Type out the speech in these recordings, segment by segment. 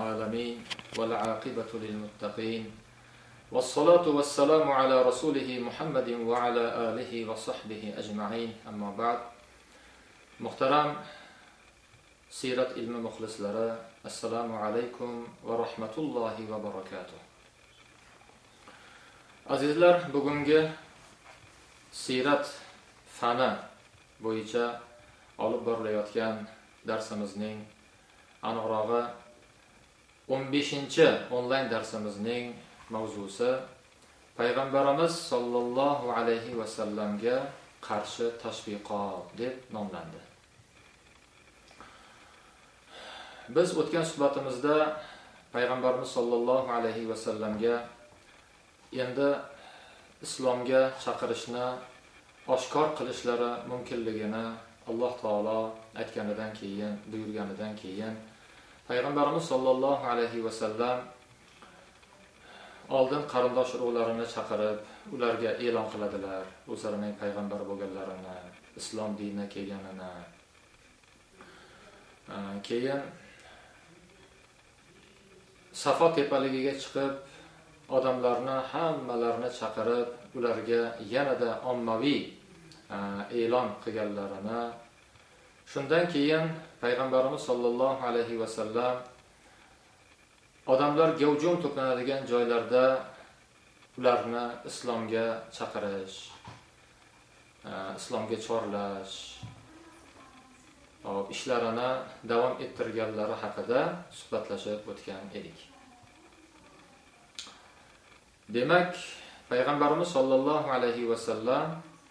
العالمين والعاقبة للمتقين والصلاة والسلام على رسوله محمد وعلى آله وصحبه أجمعين أما بعد محترم سيرة علم مخلص لرا السلام عليكم ورحمة الله وبركاته. Azizlar, bugungi sirat fani bo'yicha olib borilayotgan darsimizning aniqrog'i 15-onlayn darsimizning mavzusi Payg'ambarimiz sollallohu alayhi va sallamga qarshi tashviqot deb nomlandi. Biz o'tgan suhbatimizda Payg'ambarimiz sollallohu alayhi va sallamga endi islomga chaqirishni oshkor qilishlari mumkinligini Alloh taolo aytganidan keyin, buyurganidan keyin Payg'ambarimiz sollallohu alayhi va sallam oldin qarindosh urug'larini chaqirib, ularga e'lon qiladilar, o'zlarining payg'ambar bo'lganlarini, islom diniga kelganini. Keyin Safo tepaligiga chiqib, odamlarni hammalarini chaqirib, ularga yanada ommaviy e'lon qilganlarini. Shundan keyin Payg'ambarimiz sollallohu alayhi va sallam odamlar gavjum to'planadigan joylarda ularni islomga chaqirish, islomga chorlash, ishlarini davom ettirganlari haqida suhbatlashib o'tgan edik. Demak, Payg'ambarimiz sollallohu alayhi va sallam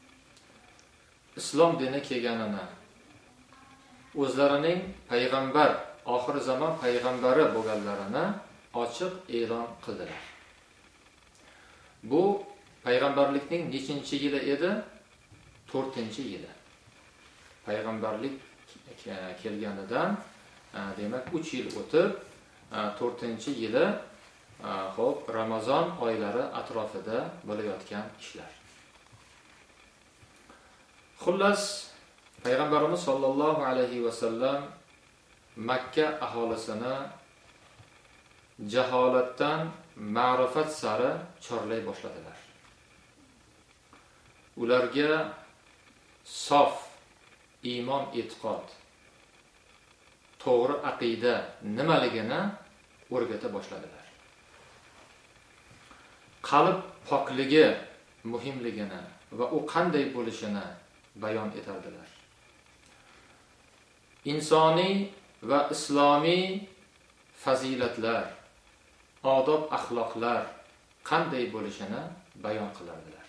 islom dini kelganini, o'zlarining payg'ambar, oxir zamon payg'ambari bo'lganlarini ochiq e'lon qildilar. Bu payg'ambarlikning nechinchi yili edi? 4-yili. Payg'ambarlik kelganidan demak 3 yil o'tib, 4-yili xo'p, Ramazon oylari atrofida bo'layotgan ishlar. Xullas, Payg'ambarimiz sollallohu alayhi va sallam Makka aholisini jaholatdan ma'rifat sari chorlay boshladilar. Ularga sof iymon, e'tiqod, to'g'ri aqida nimaligini o'rgata boshladilar. Qalb pokligi muhimligini va u qanday bo'lishini bayon etardilar. Insoniy va islomiy fazilatlar, odob axloqlar qanday bo'lishini bayon qilardilar.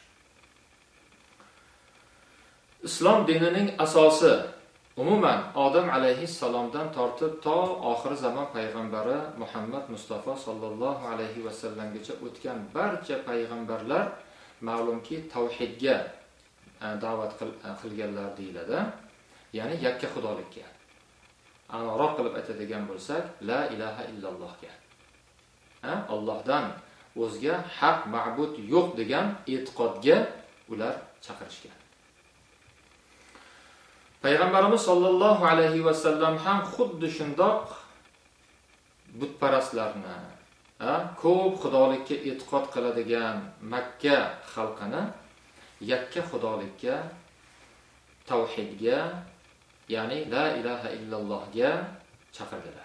Islom dinining asosi umuman Odam alayhissalomdan tortib to oxir zamon payg'ambari Muhammad Mustafa sollallohu alayhi va sallamgacha o'tgan barcha payg'ambarlar ma'lumki tavhidga da'vat qilganlar deyiladi. Ya'ni yakka xudolikka. Aniqroq qilib aytadigan bo'lsak, la ilaha illallohga. Allohdan o'zga haq ma'bud yo'q degan e'tiqodga ular chaqirishgan. Payg'ambarimiz sollallohu alayhi va sallam ham xuddi shundoq butparastlarni, ko'p xudolikka e'tiqod qiladigan Makka xalqini yakka xudolikka, tavhidga, ya'ni la ilaha illallohga chaqirdilar.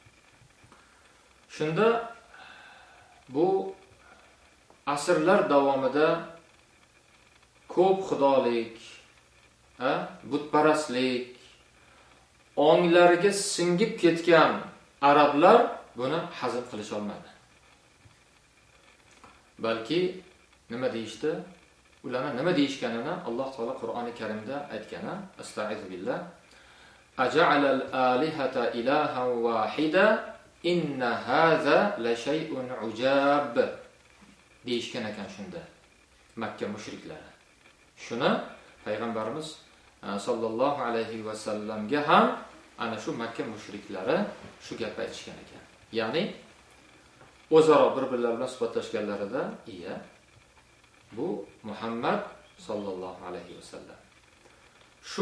Shunda bu asrlar davomida ko'p xudolik, butparastlik onglariga singib ketgan arablar buni hazm qilisha olmadi. Balki nima deyishdi? Ularni nima deyishganini Alloh taolo Qur'oni Karimda aytgani, astag'izu billah, aja'alal alihata ilahan wahida inna haza la shay'un ujab deyishgan ekan shunda Makka mushriklari. Shuni payg'ambarimiz sollallohu alayhi va sallamga ham ana shu Makka mushriklari shu gapni aytishgan ekan. Ya'ni o'zaro bir-birlari bilan suhbatlashganlarida, "Iya, bu Muhammad sollallohu alayhi va sallam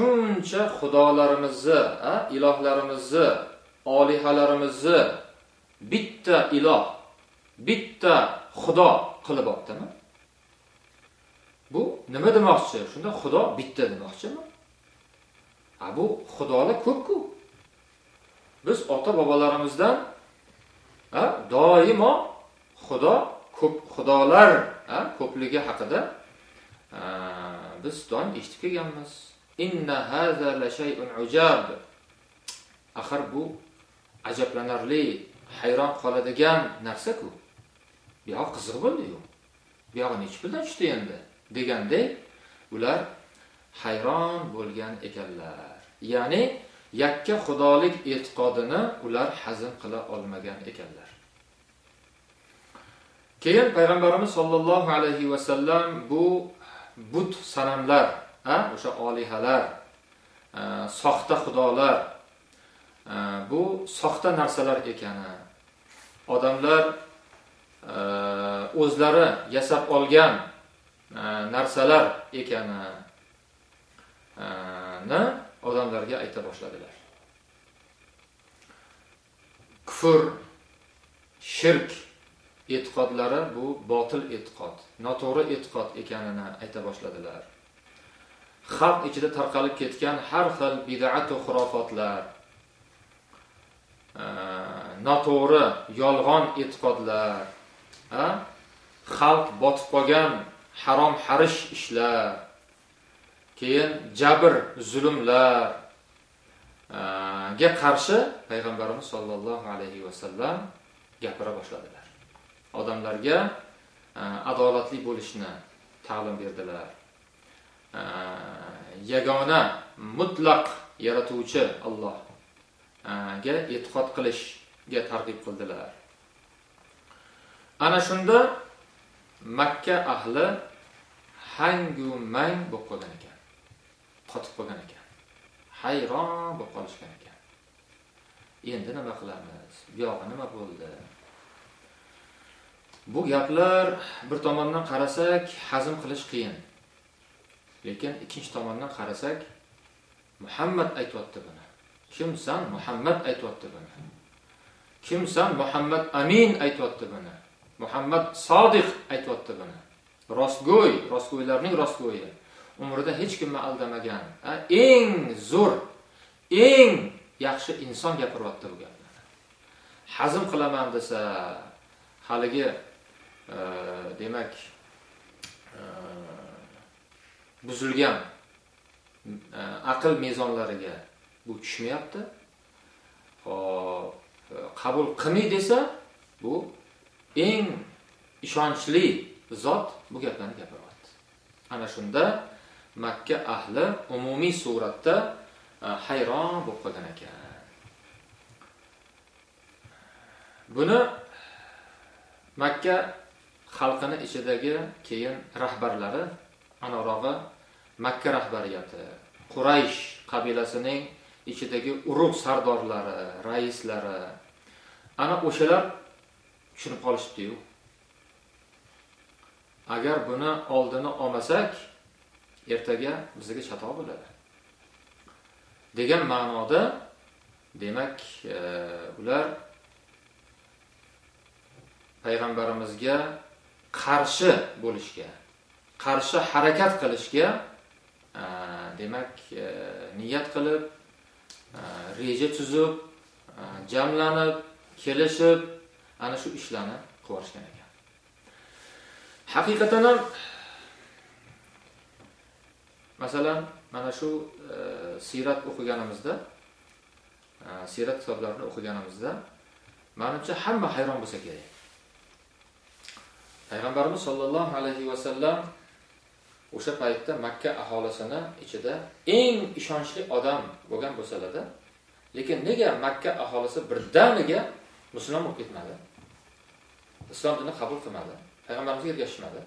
shuncha xudolarimizni, ilohlarimizni, olihalarimizni bitta iloh, bitta xudo qilib olibdimi? Bu nima demoqchi? Shunda xudo bitta demoqchimi? Bu xudolar ko'p-ku. Biz ota-bobolarimizdan doimo xudo ko'p, xudolar ko'pligi haqida biz doim eshitib kelganmiz. Inna haza la shay'un ujab. Axir bu ajablanarli, hayron qoladigan narsa-ku. Bu yoq qiziq bo'ldi-yu. Bu yoq nechta puldan tushdi endi degandek ular hayron bo'lgan ekanlar. Ya'ni yakka xudolik e'tiqodini ular hazm qila olmagan ekanlar. Keyin payg'ambarimiz sollallohu alayhi va sallam bu but sanamlar, o'sha olihalar, soxta xudolar, bu soxta narsalar ekani, odamlar o'zlari yasab olgan narsalar ekanini odamlarga ayta boshladilar. Kufr, shirk e'tiqodlari bu botil e'tiqod, noto'g'ri e'tiqod ekanini ayta boshladilar. Xalq ichida tarqalib ketgan har xil bid'at va xurofotlar, noto'g'ri, yolg'on e'tiqodlar, xalq botib qolgan harom harish ishlar, keyin jabr, zulmlar ga qarshi payg'ambarimiz sollallohu alayhi va sallam gapira boshladilar. Odamlarga adolatli bo'lishni ta'lim berdilar. Yagona, mutlaq yaratuvchi Alloh ga e'tiqod qilishga targ'ib qildilar. Ana shunda Makka ahli hangu mang bo'lib qolgan ekan. Qotib qolgan ekan. Hayron bo'lib qolishgan ekan. Endi nima qilamiz? Bu yo'q, nima bo'ldi? Bu gaplar bir tomondan qarasak hazm qilish qiyin. Lekin ikkinchi tomondan qarasak Muhammad aytibdi buni. Kimsan? Muhammad aytibdi buni. Kimsan? Muhammad Amin aytibdi buni. Muhammad Sodiq aytibdi buni. Rostgo'y, rostgo'ylarning rostgo'yi. Umrida hech kimni aldamagan, eng zo'r, eng yaxshi inson gapiryapti bu gaplarni. Hazm qilaman desa, haligi demak buzilgan aql mezonlariga bu tushmayapti. Hop, qabul qilmay desa, bu eng ishonchli zot bu gaplarni gapiryapti. Ana shunda Makka ahli umumiy suratda hayron bo'lib qolgan ekan. Buni Makka xalqini ichidagi keyin rahbarlari, anorog'i Makka rahbariyati, Quraysh qabilasining ichidagi urug' sardorlari, raislari, ana o'shalar tushunib qolishdi-yu. Agar buni oldini olmasak, ertaga bizga chatoq bo'ladi degan ma'noda, demak, ular payg'ambarimizga qarshi bo'lishga, qarshi harakat qilishga demak niyat qilib, reja tuzib, jamlanib, kelishib ana shu ishlarni qilishgan ekan. Haqiqatan ham masalan mana shu sirat o'qiganimizda, sirat kitoblarini o'qiganimizda menimcha hamma hayron bo'lsa kerak. Payg'ambarimiz sollallohu alayhi va sallam o'sha paytda Makka aholisini ichida eng ishonchli odam bo'lgan bo'lsa-da, lekin nega Makka aholisi birdaniga musulmon bo'lib ketmadi? Islom dinini qabul qilmadi. Payg'ambarimizga ergashishmadi.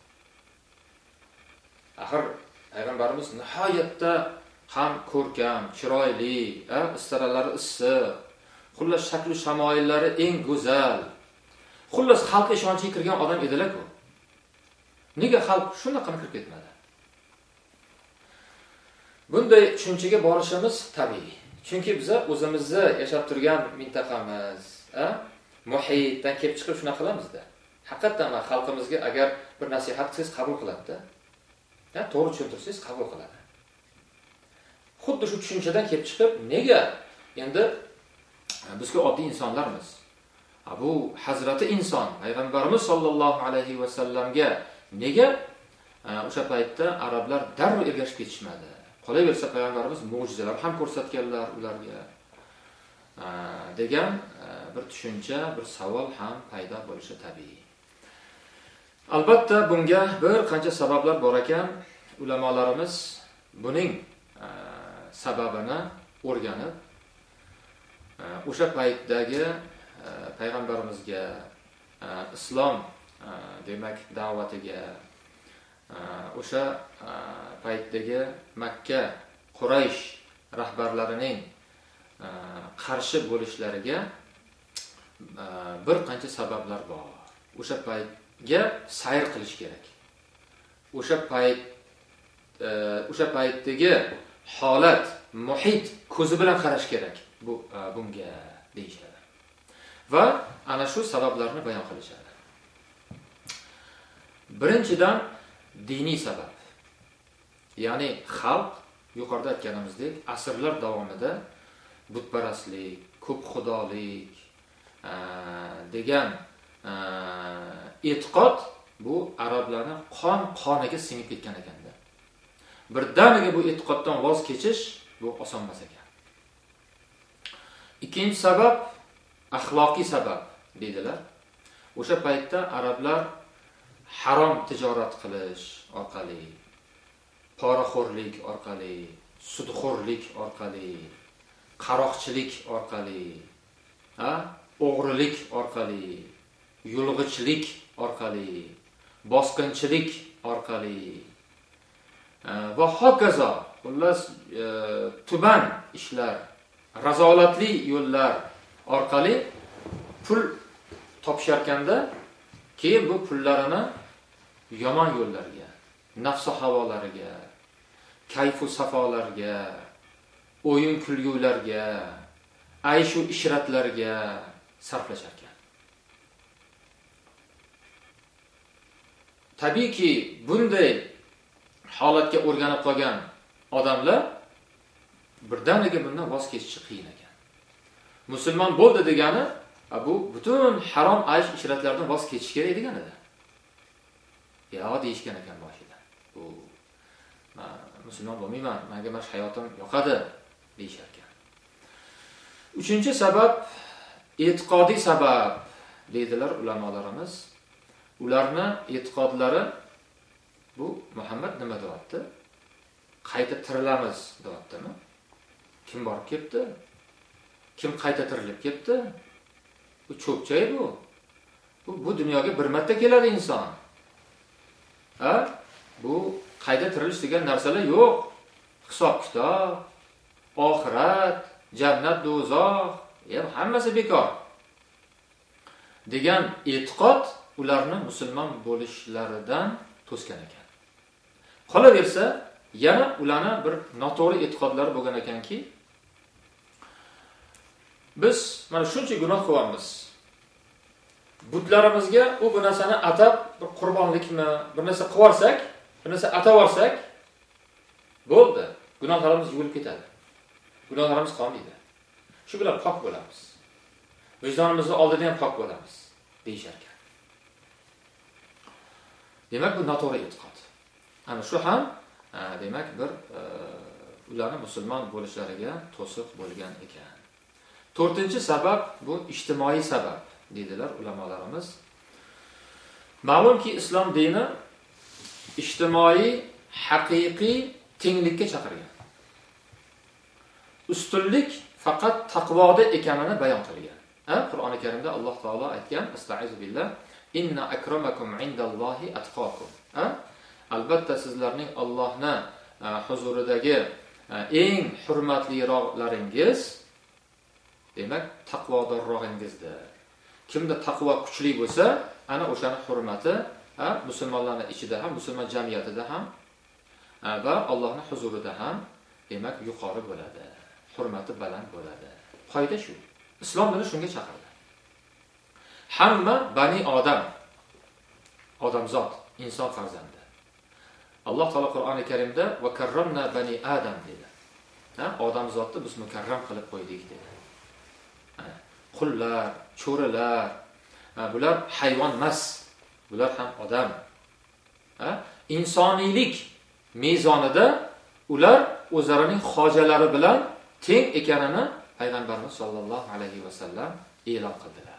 Axir payg'ambarimiz nihoyatda ham ko'rkam, chiroyli, istaralari issiq, xullas shakli shamoillari eng go'zal. Xullas xalq ishonchiga kirgan odam edilar-ku. Nega xalq shunaqa kirib ketmadi? Bunday tushunchaga borishimiz tabiiy. Chunki biz o'zimizni yashab turgan mintaqamiz, muhitdan kelib chiqib shunaqa qilamizda. Haqiqatan xalqimizga agar bir nasihat qilsangiz qabul qiladi-da. To'g'ri tushuntirsangiz qabul qiladi. Xuddi shu tushunchadan kelib chiqib, nega endi bizga oddiy insonlarmiz. Bu hazrati inson payg'ambarimiz sollallohu alayhi va sallamga nega o'sha paytda arablar darrov ergashib ketishmadi? Qolaversa payg'ambarimiz mo'jizalar ham ko'rsatganlar ularga degan bir tushuncha, bir savol ham paydo bo'lishi tabiiy. Albatta bunga bir qancha sabablar bor ekan. Ulamolarimiz buning sababini o'rganib, o'sha paytdagi payg'ambarimizga islom demak da'vatiga, o'sha paytdagi Makka Quraysh rahbarlarining qarshi bo'lishlariga bir qancha sabablar bor. O'sha paytga sayr qilish kerak. O'sha paytdagi holat, muhit ko'zi bilan qarash kerak bunga deyishadi. Va ana shu sabablarni bayon qilishadi. Birinchidan diniy sabab. Ya'ni xalq yuqorida aytganimizdek, asrlar davomida butparastlik, ko'p xudolik degan e'tiqod bu arablarning qoniga singib ketgan ekanda. Birdaniga bu e'tiqoddan voz kechish bu oson emas ekan. Ikkinchi sabab axloqiy sabab dedilar. O'sha paytda arablar harom tijorat qilish orqali, poraxo'rlik orqali, sudxo'rlik orqali, qaroqchilik orqali, o'g'rilik orqali, yulg'ichlik orqali, bosqinchilik orqali va hokazo, xullas tuban ishlar, razolatli yo'llar orqali pul topisharkanda, keyin bu pullarini yomon yo'llarga, nafs havolariga, kayfu safolarga, o'yin kulgularga, ayshu ishratlarga sarflashar ekan. Tabiiyki, bunday holatga o'rganib qolgan odamlar birdaniga bundan voz kechishi qiyin ekan. Musulmon bo'ldi degani, bu butun harom aysh ishratlardan voz kechish kerak deganida. Deyishgan ekan boshida. Bu musulmon bo'lmayman, menga mana hayotim yoqadi deyishar ekan. Uchinchi sabab e'tiqodiy sabab deydilar ulamolarimiz. Ularning e'tiqodlari bu Muhammad nima deyapti? Qayta tirilamiz deyaptimi? Kim borib ketdi? Kim qayta tirilib ketdi? Bu cho'pchay bu. Bu dunyoga bir marta keladi inson. Bu qayta tirilish degan narsalar yo'q. Hisob-kitob, oxirat, jannat, do'zax, hammasi bekor. Degan e'tiqod ularni musulmon bo'lishlaridan to'sgan ekan. Qolaversa, yana ularning bir noto'g'ri e'tiqodlari bo'lgan ekanki, biz mana shuncha gunoh qilamiz. Butlarimizga bu narsani atab bir qurbonlikmi, bir narsa qilib bir narsa atab olsak, bo'ldi. Gunohlarimiz yuvilib ketadi. Gunohlarimiz qolmaydi. Shu bilan pok bo'lamiz. Vijdonimizning oldida ham pok bo'lamiz, deyishar ekan. Demak, bu noto'g'ri e'tiqod. Ana shu ham demak bir ularning musulmon bo'lishlariga to'siq bo'lgan ekan. To'rtinchi sabab bu ijtimoiy sabab dedilar ulamolarimiz. Ma'lumki islom dini ijtimoiy haqiqiy tenglikka chaqirgan. Ustunlik faqat taqvoda ekanini bayon qilgan. Qur'oni Karimda Alloh taolo aytgan, Astag'izu billah, inna akramakum indallohi atqakum. Albatta sizlarning Allohning huzuridagi eng hurmatliroqlaringiz demak taqvodorrog'ingizdir. Kimda taqvo kuchli bo'lsa, ana o'shaning hurmati musulmonlarning ichida ham, musulmon jamiyatida ham va Allohning huzurida ham demak yuqori bo'ladi. Hurmati baland bo'ladi. Qoida shu. Islom buni shunga chaqirdi. hamma bani odam, odamzod, inson farzandi. Alloh taolo Qur'oni Karimda va karramna bani adam dedi. Odamzodni biz mukarram qilib qo'ydik dedi. Qullar, cho'rilar, bular hayvon emas, bular ham odam. Insoniylik mezonida ular o'zlarining hojalari bilan teng ekanini payg'ambarimiz sollallohu alayhi vasallam e'lon qildilar.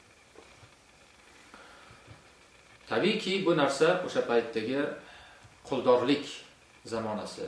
Tabiiyki bu narsa o'sha paytdagi quldorlik zamonasi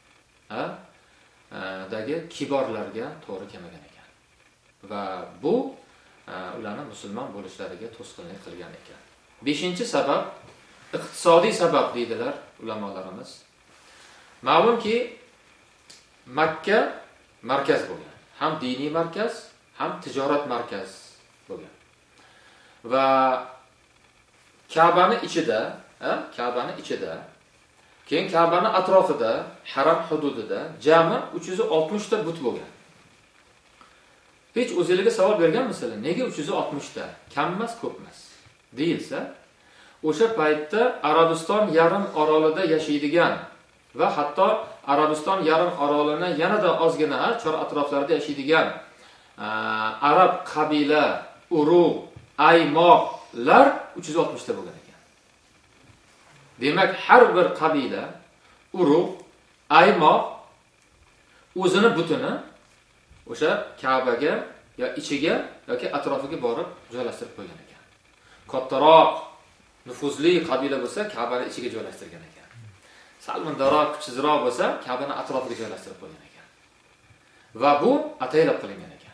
dagi kiborlarga to'g'ri kelmagan ekan. Va bu ularni musulmon bo'lishlariga to'sqinlik qilgan ekan. 5-sabab iqtisodiy sabab deydilar ulamolarimiz. Ma'lumki Makka markaz bo'lgan. Ham diniy markaz, ham tijorat markaz bo'lgan. Va Ka'bani ichida, keyin Ka'bani atrofida, haram hududida jami 360 ta but bo'lgan. Hech o'zingizga savol berganmisizlar? Nega 360 ta? Kam emas, ko'p emas? Deyilsa, o'sha paytda Arabiston yarim orolida yashaydigan va hatto Arabiston yarim orolini yanada ozgina chor atroflarida yashaydigan arab qabila, urug', aymoqlar 360 ta bo'lgan ekan. Demak, har bir qabila, urug', aymoq o'zini butini o'sha Ka'baga yo ichiga yoki atrofiga borib joylashtirib qo'ygan ekan. Kattaroq, nufuzli qabila bo'lsa, Ka'bani ichiga joylashtirgan ekan. Salmondaroq, kuchsizroq bo'lsa, Ka'bani atrofiga joylashtirib qo'ygan ekan. Va bu ataylab qilingan ekan.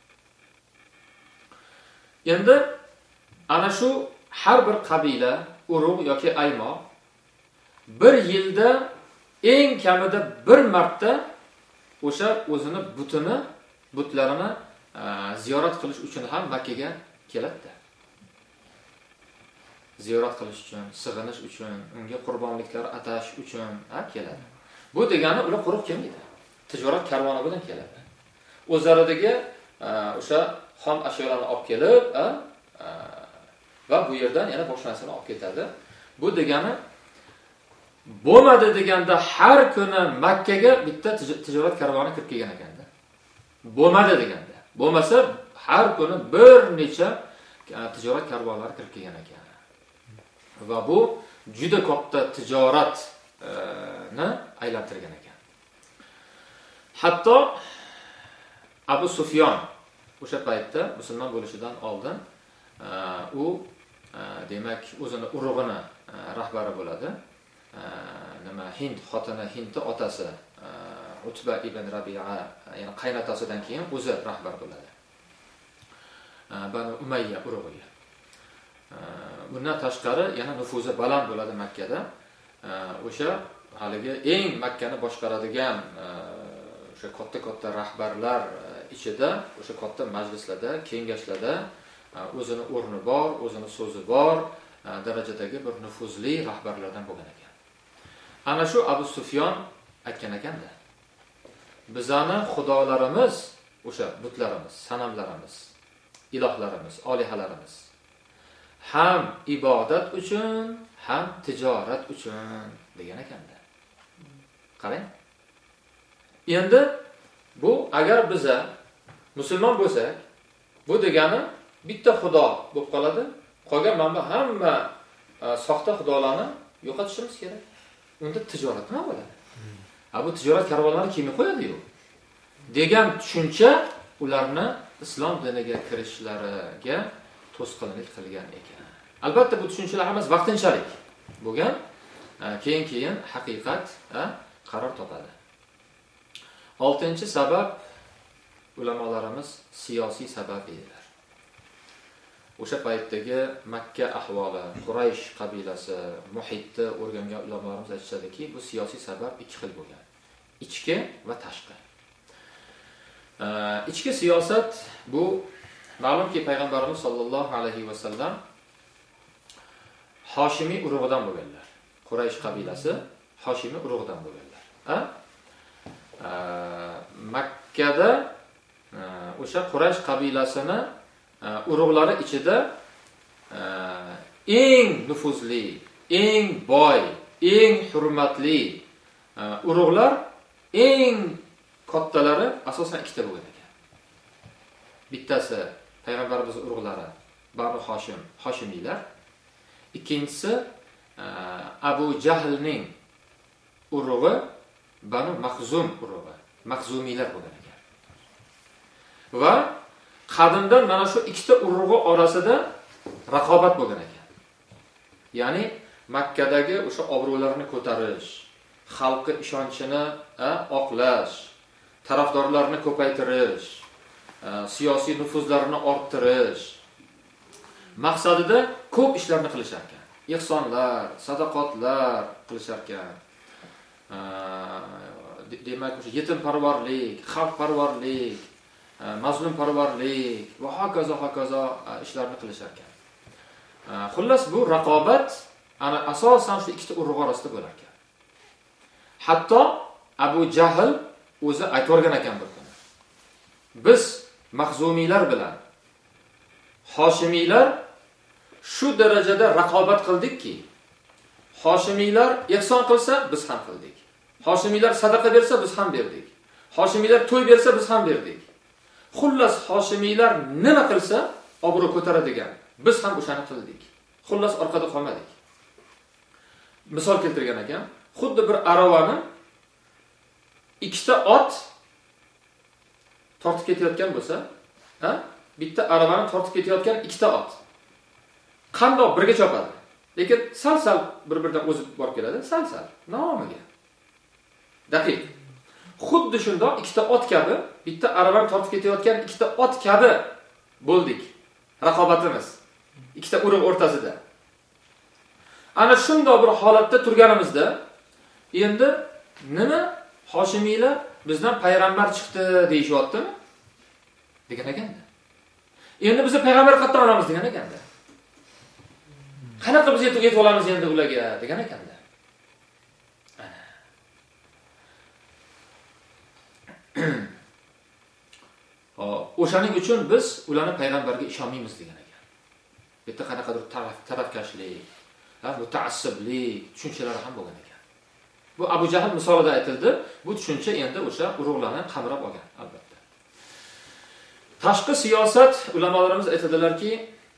Endi ana shu har bir qabila, urug' yoki aymoq bir yilda eng kamida bir marta o'sha o'zini butlarini ziyorat qilish uchun ham Makkaga keladi. Ziyorat qilish uchun, sig'inish uchun, unga qurbonliklar atash uchun keladi. Bu degani ular quruq kelmaydi. Tijorat karvoni bilan keladi. O'zlaridagi o'sha xom ashyolarni olib kelib, va bu yerdan yana boshqa narsani olib ketadi. Bu degani bo'lmadi deganda har kuni Makkaga bitta tijorat karvoni kirib kelgan ekanda. Bo'lmadi deganda. Bo'lmasa har kuni bir necha tijorat karvonlari kirib kelgan ekan. Va bu juda katta tijoratni aylantirgan ekan. Hatto Abu Sufyon o'sha paytda musulmon bo'lishidan oldin u demak o'zini urug'ini rahbari bo'ladi. Hind xotini, Hindning otasi Utba ibn Rabi'a, ya'ni qaynotasidan keyin o'zi rahbar bo'ladi. Banu Umayya urug'iga. Bundan tashqari yana nufuzi baland bo'ladi Makkada. O'sha haligi eng Makkani boshqaradigan o'sha katta rahbarlar ichida, o'sha katta majlislarda, kengashlarda o'zini o'rni bor, o'zini so'zi bor darajadagi bir nufuzli rahbarlardan bo'lgan ekan. Ana shu Abu Sufyon aytgan ekanda, bizani xudolarimiz o'sha butlarimiz, sanamlarimiz, ilohlarimiz, olihalarimiz ham ibodat uchun, ham tijorat uchun degan ekanda. Qarang. Endi bu agar biza musulmon bo'lsak, bu degani bitta xudo bo'lib qoladi. Qolgan mana hamma soxta xudolarni yo'qotishimiz kerak. Unda tijorat nima bo'ladi? Bu tijorat karvonlari kim qo'yadi-yu? Degan tushuncha ularni islom diniga kirishlariga to'sqinlik qilgan ekan. Albatta bu tushunchalar hammasi vaqtinchalik bo'lgan. Keyin haqiqat qaror topadi. 6-sabab ulamolarimiz siyosiy sabab dedilar. O'sha paytdagi Makka ahvoli, Quraysh qabilasi, muhitni o'rgangan ulamolarimiz aytishadiki, bu siyosiy sabab ikki xil bo'lgan. Ichki va tashqi. Ichki siyosat bu ma'lumki payg'ambarimiz sollallohu alayhi vasallam Hoshimiy urug'idan bo'lganlar. Quraysh qabilasi Hoshimiy urug'idan bo'lganlar. Makkada o'sha Quraysh qabilasini urug'lari ichida eng nufuzli, eng boy, eng hurmatli urug'lar, eng kattalari asosan ikkita bo'lgan ekan. Bittasi payg'ambarimiz urug'lari Banu Hoshim, Hoshimiylar. Ikkinchisi Abu Jahlning urug'i Banu Maxzum urug'i, Maxzumiylar bo'lgan ekan. Va qadimdan mana shu ikkita urug'i orasida raqobat bo'lgan ekan. Ya'ni Makkadagi o'sha obro'larni ko'tarish, xalqi ishonchini oqlash, tarafdorlarni ko'paytirish, siyosiy nufuzlarini orttirish maqsadida ko'p ishlarni qilishar ekan. Ihsonlar, sadaqotlar qilishar ekan. Demak, o'sha yetimparvarlik, xalqparvarlik, mazlumparvarlik va hokazo ishlarni qilishar ekan. Xullas bu raqobat ana asosan shu ikkita urug' orasida bo'lar ekan. Hatto Abu Jahl o'zi aytib o'rgan ekan bir kuni. Biz Maxzumiylar bilan Hoshimiylar shu darajada raqobat qildikki, Hoshimiylar ihson qilsa biz ham qildik. Hoshimiylar sadaqa bersa biz ham berdik. Hoshimiylar to'y bersa biz ham berdik. Xullas Hoshimiylar nima qilsa obro' ko'taradigan, biz ham o'shani qildik. Xullas orqada qolmadik. Misol keltirgan ekan, xuddi bir aravani ikkita ot tortib ketayotgan bo'lsa, bitta aravani tortib ketayotgan ikkita ot qandoq birga chopadi. Lekin sal-sal bir-biridan o'zib borib keladi, sal-sal nomiga. Daqiq. Xuddi shundoq ikkita ot kabi, bitta aravani tortib ketayotgan ikkita ot kabi bo'ldik. Raqobatimiz ikkita urug' o'rtasida. Ana shundoq bir holatda turganimizda, endi nima Hoshimiylar bizdan payg'ambar chiqdi deyishyaptimi? Degan ekanda. Endi biz payg'ambar qayerdan olamiz degan ekanda. Qanaqa biz yetib olamiz endi ularga degan ekanda. O'shaning uchun biz ularni payg'ambarga ishonmaymiz degan ekan. Bu yerda qanaqadir tarafkashlik, mutaassiblik tushunchalar ham bo'lgan ekan. Bu Abu Jahl misolida aytildi. Bu tushuncha endi o'sha urug'larni qamrab olgan albatta. Tashqi siyosat ulamolarimiz aytadilarki,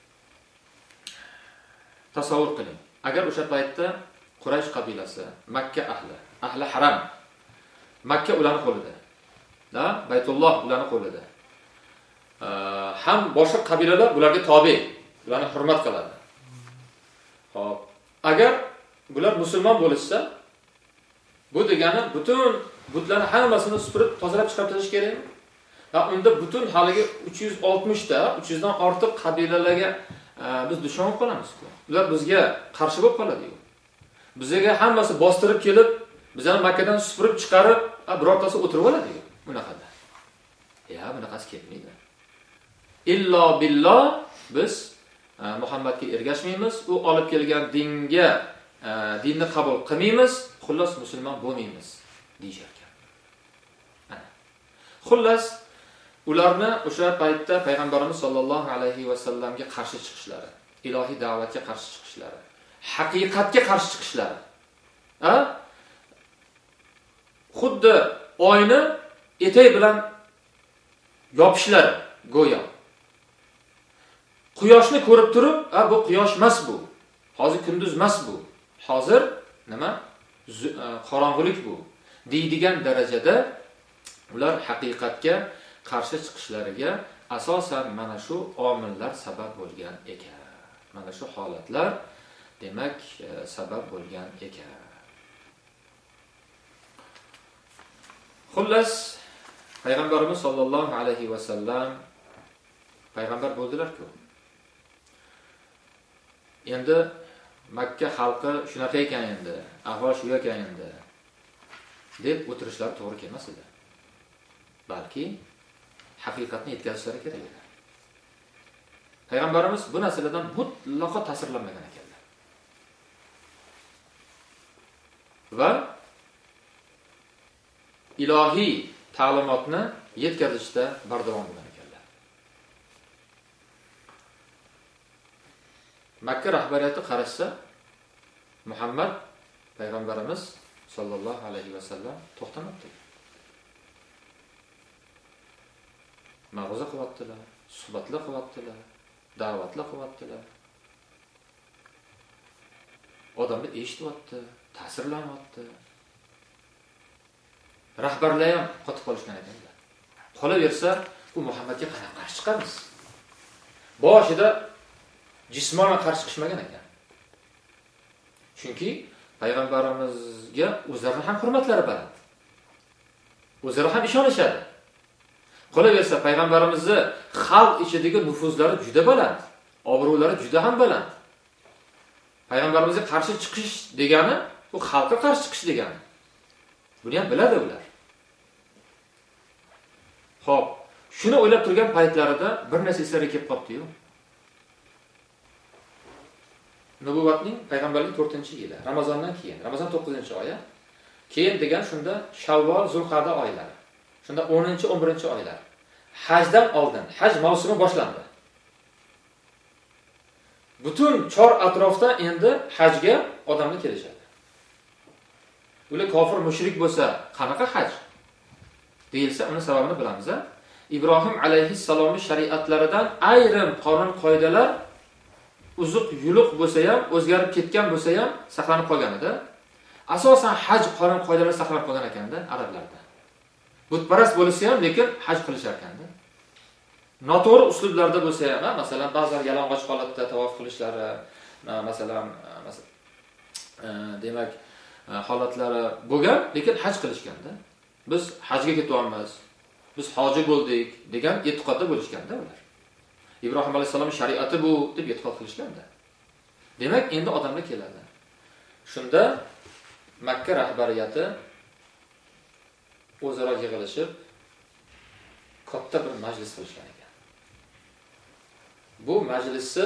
tasavvur qiling. Agar o'sha paytda Quraysh qabilasi, Makka ahli haram, Makka ularning qo'lida, Baytulloh ularning qo'lida. Ham boshqa qabilalar bularga tobe, ularni hurmat qiladi. Xo'p, agar bular musulmon bo'lsa, bu degani butun butlarni hammasini supurib tozalab chiqarib tashlash kerakmi? Va unda butun haligi 360 ta, 300 dan ortiq qabilalarga biz dushman qolamiz-ku. Ular bizga qarshi bo'lib qoladi-ku. Bizga hammasi bostirib kelib, bizani Makkadan supurib chiqarib, birortasi o'tirib oladi-ku. Bunaqada. Bunaqasi ketmaydi. Illo billah biz Muhammadga ergashmaymiz, u olib kelgan dinni qabul qilmaymiz, xullas musulmon bo'lmaymiz deyshar ekan. Xullas ularni o'sha paytda payg'ambarimiz sollallohu alayhi va sallamga qarshi chiqishlari, ilohiy da'vatga qarshi chiqishlari, haqiqatga qarshi chiqishlari. Xuddi oyni etay bilan yopishlari go'yo. Quyoshni ko'rib turib, bu quyosh emas bu. Hozir kunduz emas bu. Hozir nima? Qorong'ulik bu. deydigan darajada ular haqiqatga qarshi chiqishlariga asosan mana shu omillar sabab bo'lgan ekan. Mana shu holatlar demak sabab bo'lgan ekan. Xullas payg'ambarimiz sollallohu alayhi va sallam payg'ambar bo'ldilar-ku. Endi Makka xalqi shunaqa ekan endi, ahvol shu ekan endi deb o'tirishlar to'g'ri kelmas edi. Balki haqiqatni yetkazishlari kerak edi. Payg'ambarimiz bu narsalardan mutlaqo ta'sirlanmagan ekanlar. Va ilohiy ta'limotni yetkazishda bardavom bo'lgan ekanlar. Makka rahbariyati qarashsa, Muhammad payg'ambarimiz sallallohu alayhi va sallam to'xtamabdi. Ma'ruza qilyaptilar, suhbatlar qilyaptilar, da'vatlar qilyaptilar. Odamlar eshityapti, ta'sirlanyapti. Rahbarlar ham qotib qolishgan ekanlar. Qolaversa, bu Muhammadga qanaqa qarshi chiqamiz? Boshida jismonan qarshi chiqishmagan ekan. Chunki payg'ambarimizga o'zlarining ham hurmatlari baland. O'zlari ham ishonishadi. Qolaversa payg'ambarimizni xalq ichidagi nufuzlari juda baland, obro'lari juda ham baland. Payg'ambarimizga qarshi chiqish degani bu xalqqa qarshi chiqish degani. Buni ham biladi ular. Xo'p, shuni o'ylab turgan paytlarida bir narsa eslariga kelib qopti-yu. Nubuvatning payg'ambarlik 4-yili, Ramazondan keyin, Ramazon 9-oyi. Keyin degan shunda Shavvol, Zulqa'da oylari. Shunda 10-11 oylar. Hajdan oldin, haj mavsumi boshlandi. Butun chor atrofda endi hajga odamlar kelishadi. Ular kofir, mushrik bo'lsa, qanaqa haj? Deyilsa, uni sababini bilamiz. Ibrohim alayhissalomning shariatlaridan ayrim qonun-qoidalar uzuq yuluq bo'lsa ham, o'zgarib ketgan bo'lsa ham saqlanib qolgan edi. Asosan haj qonun-qoidalari saqlanib qolgan ekanda arablarda. Butparast bo'lsa ham, lekin haj qilishar ekanda. Noto'g'ri uslublarda bo'lsa ham, masalan, ba'zan yalang'och holatda tavof qilishlari, masalan, demak, holatlari bo'lgan, lekin haj qilishganda. Biz hajga ketyapmiz, biz hoji bo'ldik degan e'tiqodda bo'lishganda ular. Ibrohim alayhisalomning shariati bu deb e'tiqod qilishganda. Demak, endi odamlar keladi. Shunda Makka rahbariyati o'zaro yig'ilishib katta bir majlis qilishgan ekan. Bu majlisni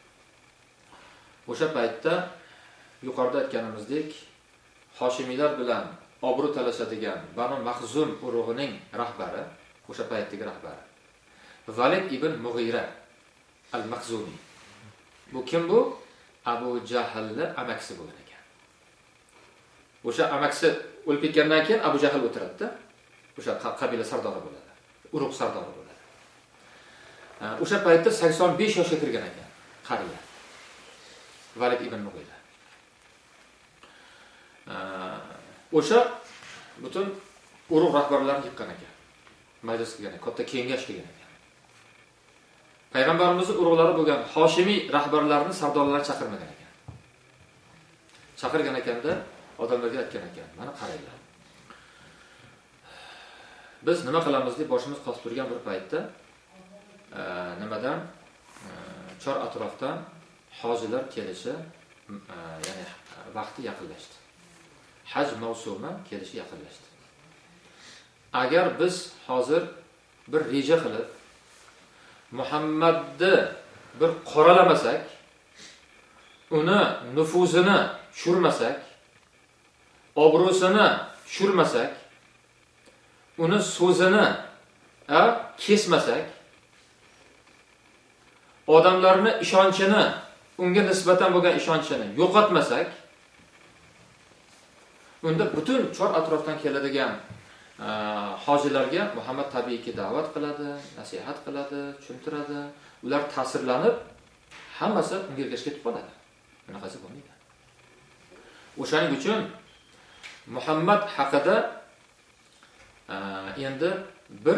o'sha paytda yuqorida aytganimizdek, Hoshimiylar bilan obro' talashadigan Banu Maxzum urug'ining rahbari, o'sha paytdagi rahbari Valid ibn Mughira al-Maxzumi. Bu kim bu? Abu Jahlning amaksi bo'lgan ekan. O'sha amaksi o'lib ketgandan keyin Abu Jahl o'tiradi-da. O'sha qabila sardori bo'ladi. Urug' sardori bo'ladi. O'sha paytda 85 yoshga kirgan ekan qariya. Valid ibn Mughira. O'sha butun urug' rahbarlarini yiqqan ekan. Majlis qilgan ekan, katta kengash qilgan ekan. Payg'ambarimizning urug'lari bo'lgan Hoshimiy rahbarlarini sardorlarni chaqirmagan ekan. Chaqirgan ekanda odamlarga aytgan ekan, mana qaranglar. Biz nima qilamiz deb boshimiz qotib turgan bir paytda nimadan chor atrofdan hojilar kelishi, ya'ni vaqti yaqinlashdi. Haj mavsumi kelishi yaqinlashdi. Agar biz hozir bir reja qilib Muhammadni bir qoralamasak, uni nufuzini tushirmasak, obro'sini tushirmasak, uni so'zini kesmasak, odamlarni ishonchini, unga nisbatan bo'lgan ishonchini yo'qotmasak, unda butun chor atrofdan keladigan hojilarga Muhammad tabiiyki da'vat qiladi, nasihat qiladi, tushuntiradi. Ular ta'sirlanib, hammasi unga ergashib ketib qoladi. Bunaqasi bo'lmaydi. O'shaning uchun Muhammad haqida endi bir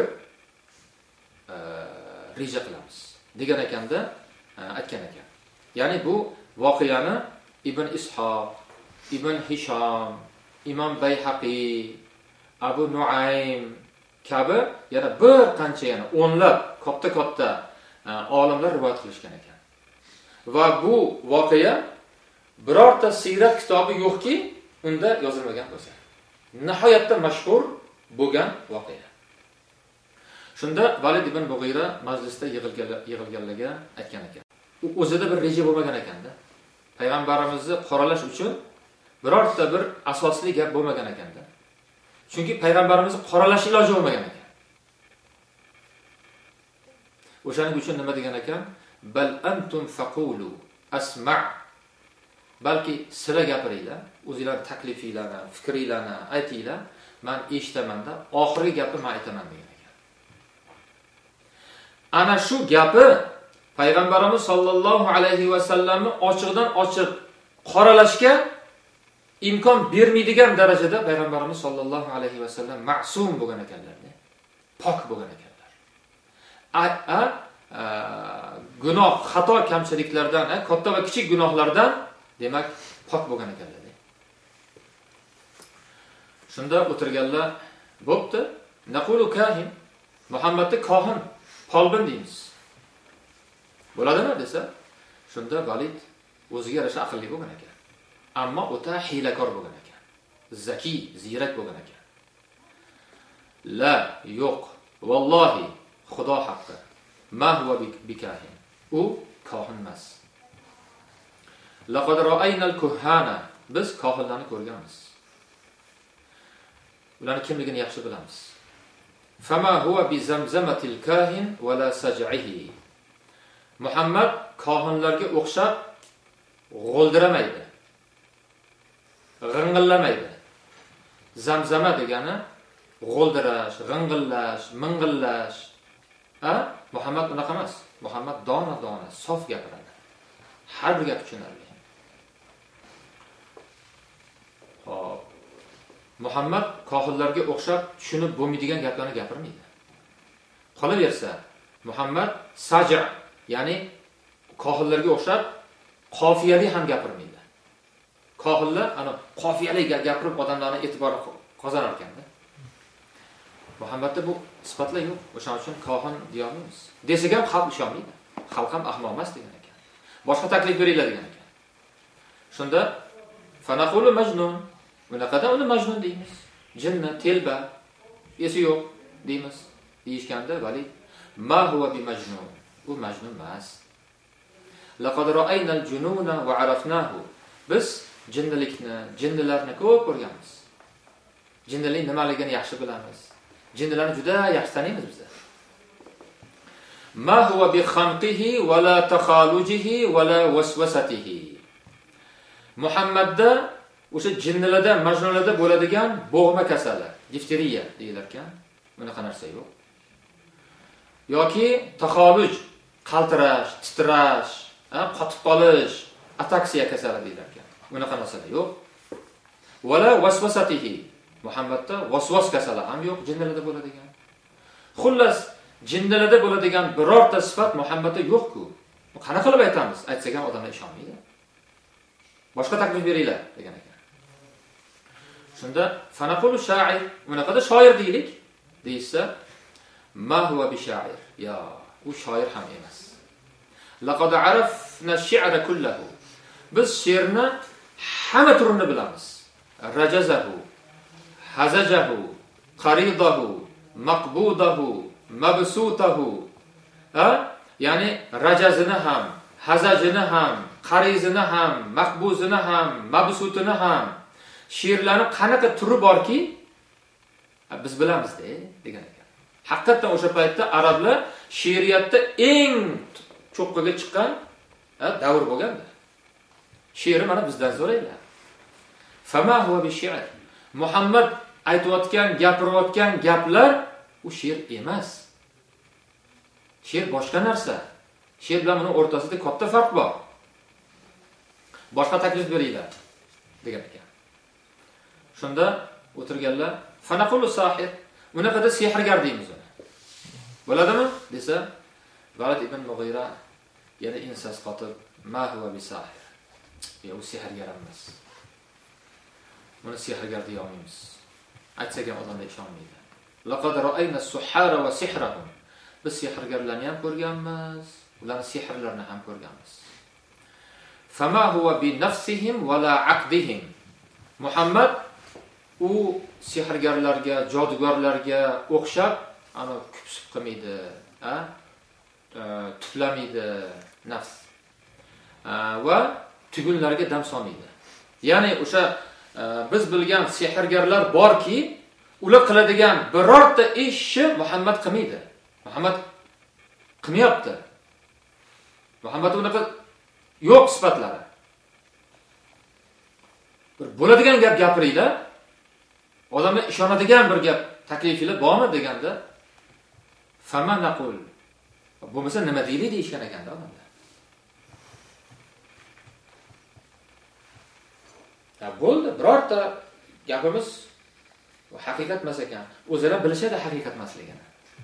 reja qilamiz degan ekanda aytgan ekan. Ya'ni bu voqeani Ibn Ishoq, Ibn Hisham, Imom Bayhaqiy, Abu Nuaym kabi yana bir qancha, yana o'nlab katta olimlar rivoyat qilishgan ekan. Va bu voqea birorta siyrat kitobi yo'qki, unda yozilmagan bo'lsa. Nihoyatda mashhur bo'lgan voqea. Shunda Valid ibn Mughira majlisda yig'ilganlarga aytgan ekan. U o'zida bir reja bo'lmagan ekanda. Payg'ambarimizni qoralash uchun birorta bir asosli gap bo'lmagan ekanda. Chunki payg'ambarimizni qoralash iloji bo'lmagan ekan. O'shaning uchun nima degan ekan? Bal antum faqulu asma'. Balki sizlar gapiringlar, o'zingizlar taklifinglarni, fikringlarni aytinglar, men eshitaman-da, oxirgi gapni men aytaman degan ekan. Ana shu gapi Payg'ambarimiz sollallohu alayhi va sallamni ochiqdan ochiq qoralashga imkon bermaydigan darajada Payg'ambarimiz sollallohu alayhi va sallam ma'sum bo'lgan ekanlar, pok bo'lgan ekanlar. Gunoh, xato, kamchiliklardan, katta va kichik gunohlardan demak pok bo'lgan ekanlar. Shunda o'tirganlar, bo'pti, naqulu kahin, Muhammadni kohin, folbin deymiz. Bo'ladimi desa, shunda Valid o'ziga yarasha aqlli bo'lgan ekan. Ammo o'ta hiylakor bo'lgan ekan. Zaki, ziyrak bo'lgan ekan. La, yo'q, vallohi, Xudo haqqi. Ma huwa bikahin. U kohin emas. Laqad ra'aynal kuhana. Biz kohinlarni ko'rganmiz. Ularning kimligini yaxshi bilamiz. Fama huwa bi zamzamatil kahin va la saj'ihi. Muhammad kohinlarga o'xshab g'o'ldiramaydi. G'ing'illamaydi. Zamzama degani g'o'ldirash, g'ing'illash, ming'illash. Muhammad unaqa emas. Muhammad dona-dona, sof gapiradi. Har bir gap tushunarli. Xo'p. Muhammad kohinlarga o'xshab tushunib bo'lmaydigan gaplarni gapirmaydi. Qolaversa, Muhammad saj'a, ya'ni kohinlarga o'xshab qofiyali ham gapirmaydi. Kohinlar ana qofiyali gapirib odamlarning e'tiborini qozonar ekan-da. Muhammadda bu sifatlar yo'q. O'shaning uchun kohin deyamiz. Desak ham xalq ishonmaydi. Xalq ham ahmoq emas degan ekan. Boshqa taklif beringlar degan ekan. Shunda fanaqulu majnun. Bunaqada uni majnun deymiz. Jinni, telba, esi yo'q deymiz. Deyishganda Valid ma huwa bi majnun. U majnun emas. Laqad ra'ayna al-jununa wa 'arafnahu. Biz jinnilikni, jinnilarni ko'p ko'rganmiz. Jinnilik nimaligini yaxshi bilamiz. Jinnilarni juda yaxshi taniymiz biz. Ma huwa bi khanqihi wa la takhalujihi wa la waswasatihi. Muhammadda o'sha jinnilarda, majnunlarda bo'ladigan bo'g'ma kasali, difteriya deyilar ekan. Bunaqa narsa yo'q. Yoki taxoluj, qaltirash, titrash, qotib qolish, ataksiya kasali deyilar ekan. Bunaqa narsalar yo'q. Wala waswasatihi. Muhammadda vasvas kasali ham yo'q, jinnilarda bo'ladigan. Xullas, jinnilarda bo'ladigan birorta sifat Muhammadda yo'q-ku. Qana qilib aytamiz? Aytsak ham odamlar ishonmaydi. Boshqa taklif beringlar degan ekan. Shunda fanaqulu sha'ir, bunaqada shoir deylik, deysa, ma huwa bi sha'ir. Ya, u shoir ham emas. Laqad arafna ash-shi'ra kullahu. Biz she'rni hamma turini bilamiz. Rajazahu, hazajahu, qaridahu, maqbudahu, mabsutahu. Ya'ni rajazini ham, hazajini ham, qarizini ham, maqbuzini ham, mabsutini ham she'rlarni qanaqa turi borki, biz bilamiz-da degan ekan. Haqiqatan o'sha paytda arablar she'riyatda eng cho'qqiga chiqqan davr bo'lganda. She'ri mana bizdan so'raylar. Fama huwa bi shi'r. Muhammad aytayotgan, gapirayotgan gaplar u she'r emas. She'r boshqa narsa. She'r bilan uning o'rtasida katta farq bor. Boshqa taklif beringlar degan ekan. Shunda o'tirganlar, fanaqulu sahir, unaqada sehrgar deymiz uni. Bo'ladimi? desa, Valid ibn Mughira yana insas qotib, ma huwa bi sahir. U sehrgar emas. Buni sehrgar deya olmaymiz. Aytsak ham odamlar ishonmaydi. Laqad ra'ayna as-suhara wa sihrahum. Biz sehrgarlarni ham ko'rganmiz, ularning sehrlarini ham ko'rganmiz. Fama huwa bi nafsihim wa la aqdihim. Muhammad u sehrgarlarga, jodugarlarga o'xshab, ana kupsib qilmaydi, tuflamaydi nafs. Va tugunlarga dam solmaydi. Ya'ni o'sha biz bilgan sehrgarlar borki, ular qiladigan birorta ishni Muhammad qilmaydi. Muhammad qilmayapti. Muhammad unaqa yo'q sifatlari. Bir bo'ladigan gap gapiringlar. Odamlar ishonadigan bir gap taklifinglar bormi deganda fama naqul. Bo'lmasa nima deylik deyishgan ekanda odamlar. Ya bo'ldi, birorta gapimiz haqiqat emas ekan. O'zlari bilishadi haqiqat emasligini.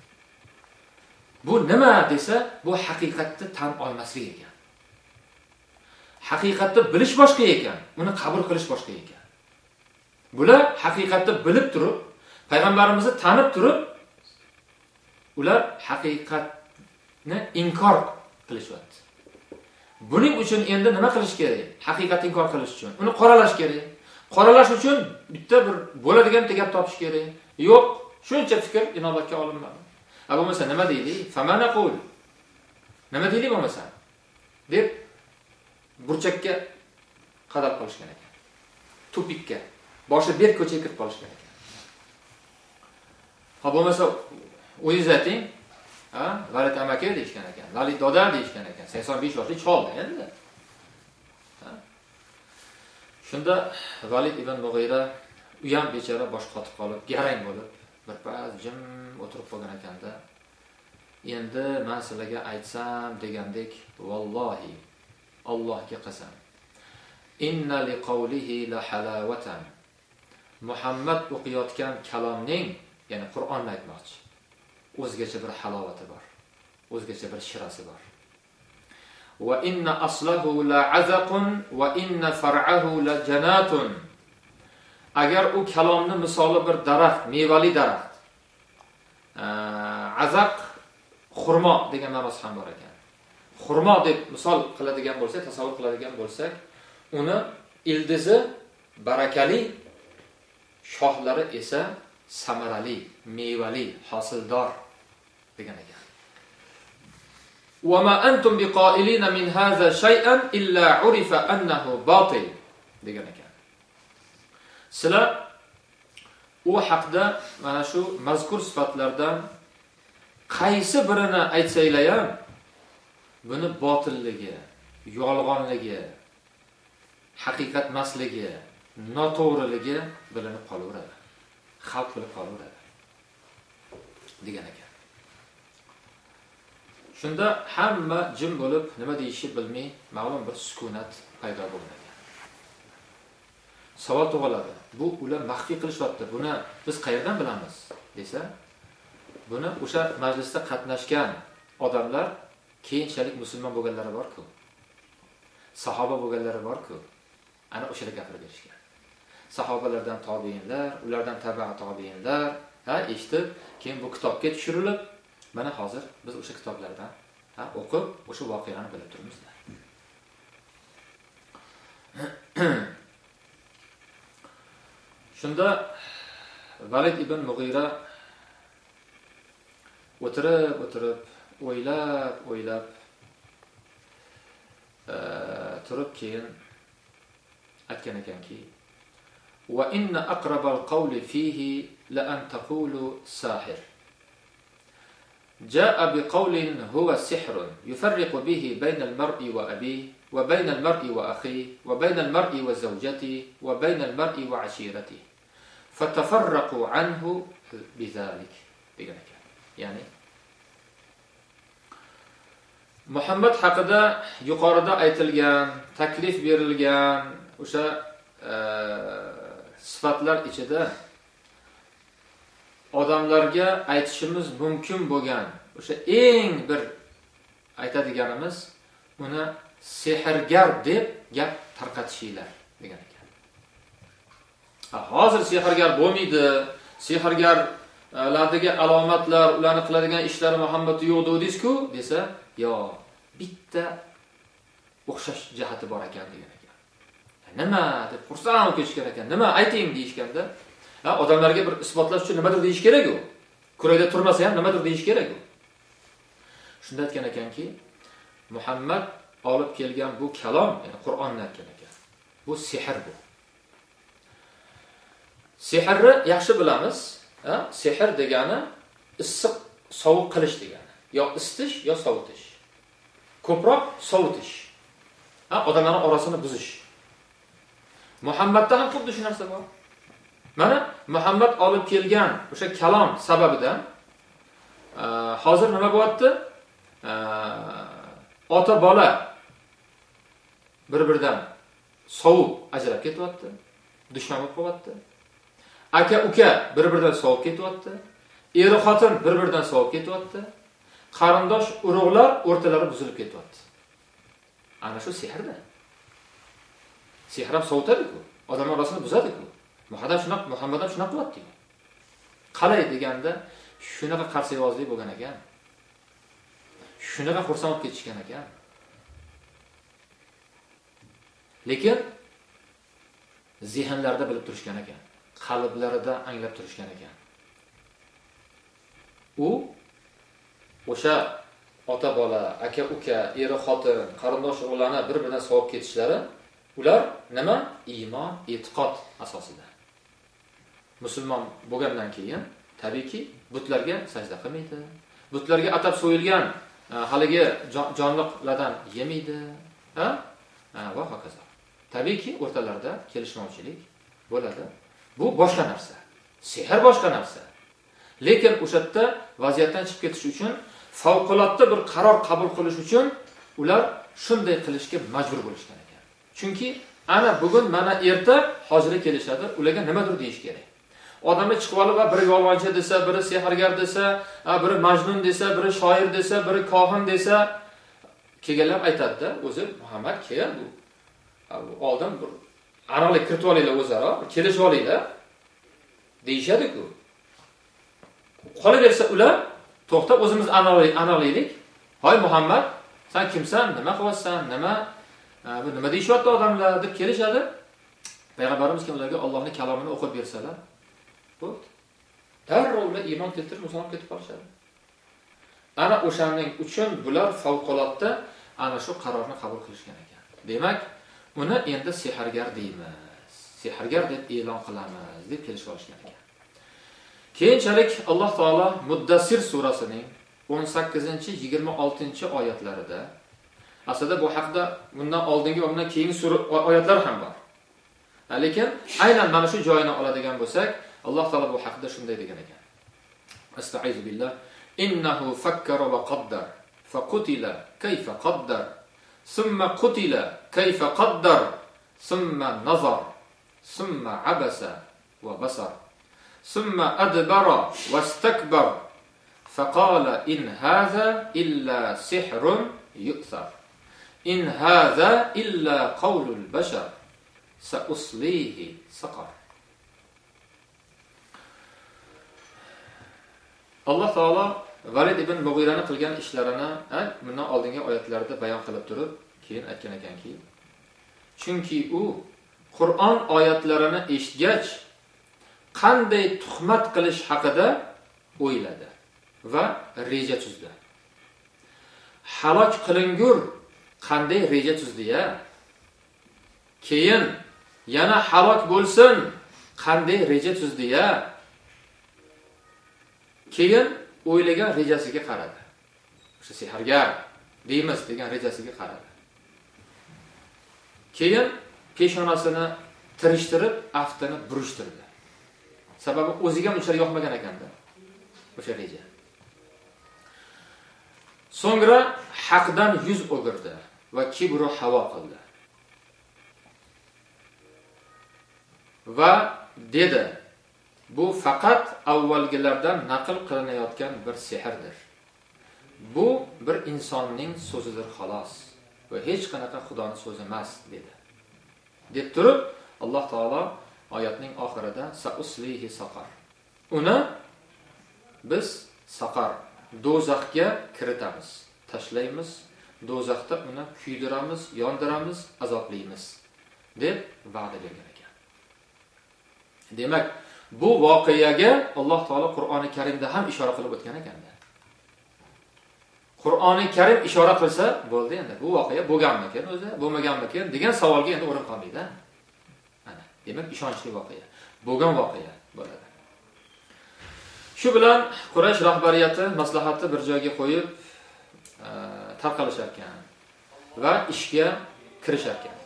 Bu nima desa, bu haqiqatni tan olmaslik ekan. Haqiqatni bilish boshqa ekan, uni qabul qilish boshqa ekan. Bular haqiqatni bilib turib, payg'ambarimizni tanib turib, ular haqiqatni inkor qilishyapti. Buning uchun endi nima qilish kerak? Haqiqatni inkor qilish uchun uni qoralash kerak. Qoralash uchun bitta bir bo'ladigan gap topish kerak. Yo'q, shuncha fikr inobatga olinmadi. Bo'lmasa nima deylik? Famanaqul. Nima deylik bo'lmasa? deb burchakka qadab qolishgan ekan. Tupikka, boshi ber ko'chaga kirib qolishgan ekan. Bo'lmasa o'zingiz ayting, Valid amaki deyishgan ekan, Valid doda deyishgan ekan. 85 yoshli cholda endi. Shunda Valid ibn Mughira u ham bechora bosh qotib qolib, garang bo'lib, bir pas jim o'tirib qolgan ekanda, endi men sizlarga aytsam degandek, vallohi Allohga qasam. Inna liqawlihi la halawatan. Muhammad o'qiyotgan kalomning, ya'ni Qur'onni aytmoqchi, o'zgacha bir halovati bor. O'zgacha bir shirasi bor. Wa inna aslahu la azaqun wa inna far'ahu la janatun. Agar u kalomni misoli bir daraxt, mevali daraxt. Azaq xurmo degan ma'nosi ham bor ekan. Xurmo deb misol qiladigan bo'lsak, tasavvur qiladigan bo'lsak, uni ildizi barakali, shoxlari esa samarali, mevali, hosildor degan ekan. Wa ma antum biqailina min hadha shay'an illa urifa annahu batil degan ekan. Sizlar u haqda mana shu mazkur sifatlardan qaysi birini aytsanglar ham buni botilligi, yolg'onligi, haqiqat emasligi, noto'g'riligi bilinib qolaveradi. Xalq bilib qolaveradi degan ekan. Shunda hamma jim bo'lib, nima deyishni bilmay, ma'lum bir sukunat paydo bo'ladi. Savol tug'iladi. Bu ular maxfiy qilishyapti. Buni biz qayerdan bilamiz desa, buni o'sha majlisda qatnashgan odamlar keyinchalik musulmon bo'lganlari bor-ku. Sahoba bo'lganlari bor-ku. Ana o'sha gapirib berishgan. Sahobalardan tobiinlar, ulardan tabi'a tobiinlar, eshitib, keyin bu kitobga tushirilib, mana hozir biz o'sha kitoblardan o'qib, o'sha voqeani bilib turibmiz. Shunda Valid ibn Mughira o'tirib, o'ylab turib keyin aytgan ekanki, wa inna aqrabal qawli fihi la an taqulu sahir. جاء بقول هو سحر يفرق به بين المرء وأبيه وبين المرء وأخيه وبين المرء وزوجته وبين المرء وعشيرته فتفرقوا عنه بذلك. يعني Muhammad haqida yuqorida aytilgan, taklif berilgan o'sha sifatlar ichida odamlarga aytishimiz mumkin bo'lgan o'sha eng bir aytadiganimiz uni sehrgar deb gap tarqatishinglar degan ekan. Hozir sehrgar bo'lmaydi, sehrgarlardagi alomatlar, ularni qiladigan ishlari Muhammadda yo'q dedingiz-ku desa, yo bitta o'xshash jihati bor ekan degan ekan. Nima deb xursand bo'lib ketishgan ekan. Nima ayting deyishganda, odamlarga bir isbotlash uchun nimadir deyish kerak-ku. Kurayda turmasa ham nimadir deyish kerak-ku. Shunda aytgan ekanki, Muhammad olib kelgan bu kalom, ya'ni Qur'onni aytgan ekan. Bu sehr bu. Sehrni yaxshi bilamiz. Sehr degani issiq, sovuq qilish degani. Yo isitish, yo sovutish. Ko'proq sovutish. odamlarning orasini buzish. Muhammadda ham xuddi shu narsa bor. Mana Muhammad olib kelgan o'sha kalom sababidan hozir nima bo'lyapti? Ota bola bir-biridan sovib ajrab ketyapti. Dushman bo'lib qolyapti. Aka uka bir-biridan sovib ketyapti. Er xotin bir-biridan sovib ketyapti. Qarindosh urug'lar o'rtalari buzilib ketyapti. Ana shu sehrda. Sehr ham sovutadi-ku. Odam orasini buzadi-ku. Muhammad ham shunaqa qilyapti. Qalay deganda shunaqa qarsayvozlik bo'lgan ekan. Shunaqa xursand bo'lib ketishgan ekan. Lekin zihnlarida bilib turishgan ekan. Qalblarida anglab turishgan ekan. U o'sha ota bola, aka uka, er xotin, qarindosh urug'larni bir-biridan sovib ketishlari ular nima? Iymon, e'tiqod asosida. Musulmon bo'lgandan keyin tabiiyki butlarga sajda qilmaydi. Butlarga atab so'yilgan haligi jonliqlardan yemaydi, va hokazo. Tabiiyki o'rtalarida kelishmovchilik bo'ladi. Bu boshqa narsa. Sehr boshqa narsa. Lekin o'sha yerda vaziyatdan chiqib ketish uchun favqulodda bir qaror qabul qilish uchun ular shunday qilishga majbur bo'lishgan ekan. Chunki ana bugun mana erta hojira kelishadi, ularga nimadir deyish kerak. Odamni chiqib olib, biri yolg'onchi desa, biri sehrgar desa, biri majnun desa, biri shoir desa, biri kohin desa, kelganlar aytadi-da, o'zi Muhammad kelgan bu. Oldin bir aniqlik kiritib olinglar o'zaro, kelishib olinglar deyishadi-ku. Qolaversa ular to'xtab o'zimiz aniqlaylik. Hoy Muhammad, sen kimsan? Nima qilyapsan? Nima deyishyapti odamlar deb kelishadi. Payg'ambarimiz ularga Allohning kalomini o'qib bersalar, bo'pti. Darrov ular iymon keltirib musulmon ketib qolishadi. Ana o'shaning uchun bular favqulodda ana shu qarorni qabul qilishgan ekan. Demak, uni endi sehrgar deymiz. Sehrgar deb e'lon qilamiz deb kelishib olishgan ekan. Keyinchalik Alloh taolo Muddassir surasining 18-26 oyatlarida, aslida bu haqda bundan oldingi va bundan keyingi oyatlar ham bor. Lekin aynan mana shu joyini oladigan bo'lsak, Alloh taolo bu haqda shunday degan ekan. Astaizu billah. Innahu fakkara va qaddar, faqutila kayfa qaddar, summa qutila kayfa qaddar, summa nazar, summa abasa va basar. ثم أدبر واستكبر فقال إن هذا إلا سحر يؤثر إن هذا إلا قول البشر سأصليه سقر. Alloh taolo Valid ibn Mughirani qilgan ishlarini bundan oldingi oyatlarda bayon qilib turib, keyin aytgan ekanki, chunki u Qur'on oyatlarini eshitgach qanday tuhmat qilish haqida o'yladi va reja tuzdi. Halok qilingur qanday reja tuzdi-ya? Keyin yana halok bo'lsin qanday reja tuzdi-ya? Keyin o'ylagan rejasiga qaradi. O'sha sehrgar deymiz degan rejasiga qaradi. Keyin peshonasini tirishtirib, aftini burishtirdi. Sababi o'ziga unchalik yoqmagan ekanda o'sha reja. So'ngra haqdan yuz o'girdi va kibru havo qildi. Va dedi: bu faqat avvalgilardan naql qilinayotgan bir sehrdir. Bu bir insonning so'zidir xolos va hech qanaqa Xudoning so'zi emas dedi. Deb turib Alloh taolo oyatning oxirida Sa'uslihi saqar. Uni biz saqar, do'zaxga kiritamiz, tashlaymiz, do'zaxda uni kuydiramiz, yondiramiz, azoblaymiz deb va'da bergan ekan. Demak, bu voqeaga Alloh taolo Qur'oni Karimda ham ishora qilib o'tgan ekanda. Qur'oni Karim ishora qilsa bo'ldi endi. Bu voqea bo'lganmikan o'zi, bo'lmaganmikan degan savolga endi o'rin qolmaydi. Demak, ishonchli voqea. Bo'lgan voqea bo'ladi. Shu bilan Quraysh rahbariyati maslahatni bir joyga qo'yib tarqalishar ekan va ishga kirishar ekan.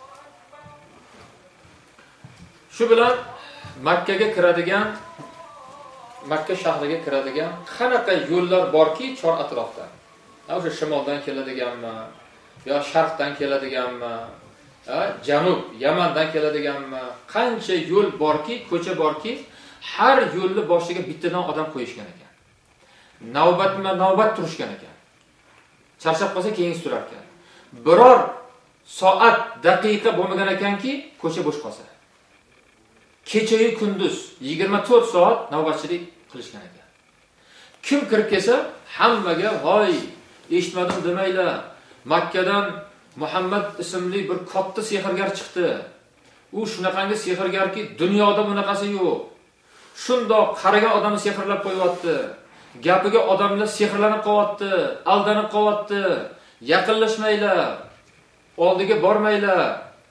Shu bilan Makkaga kiradigan, Makka shahriga kiradigan qanaqa yo'llar borki chor atrofda. O'sha shimoldan keladiganmi, yo sharqdan keladiganmi, janub, Yamandan keladiganmi, qancha yo'l borki, ko'cha borki, har yo'lni boshiga bittadan odam qo'yishgan ekan. Navbat turishgan ekan. Charchab qolsa keyin turar ekan. Biror soat, daqiqa bo'lmagan ekanki, ko'cha bo'sh qolsa. Kecha-yu kunduz 24 soat navbatchilik qilishgan ekan. Kim kirib kelsa, hammaga voy, eshitmadim demaylar. Makkadan Muhammad ismli bir katta sehrgar chiqdi. U shunaqangi sehrgarki, dunyoda bunaqasi yo'q. Shundoq qaragan odamni sehrlab qo'yapti. Gapiga odamlar sehrlanib qolyapti, aldanib qolyapti. Yaqinlashmaylar. Oldiga bormaylar.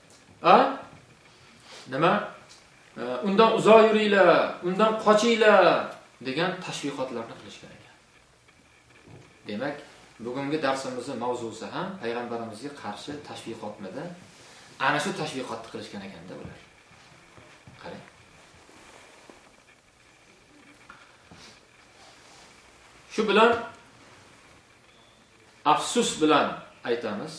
Nima? Undan uzoq yuringlar, undan qochinglar degan tashviqotlarni qilishgan ekan. Demak, bugungi darsimizning mavzusi ham payg'ambarimizga qarshi tashviqotmidi? Ana shu tashviqotni qilishgan ekanda ular. Qarang. Shu bilan afsus bilan aytamiz.